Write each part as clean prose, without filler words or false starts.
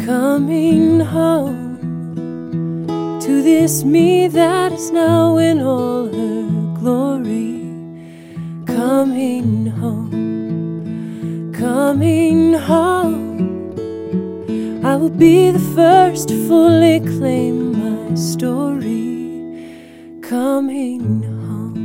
Coming home to this me that is now in all her glory. Coming home, coming home. I will be the first to fully claim my story. Coming home.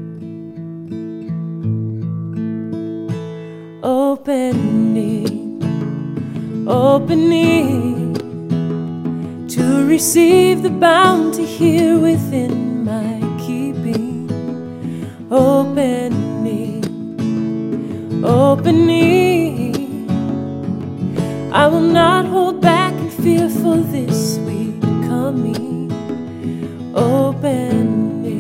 Opening to receive the bounty here within my keeping. Opening, I will not hold back in fear for this sweet coming. Opening.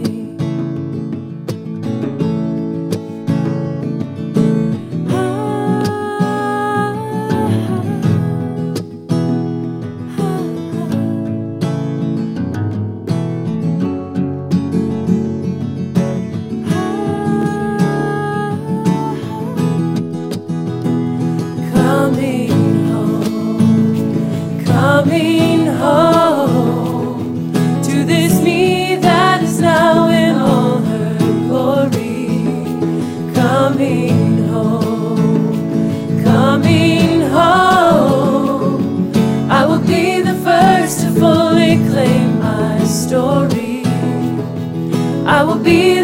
Coming home to this me that is now in all her glory. Coming home, coming home. I will be the first to fully claim my story. I will be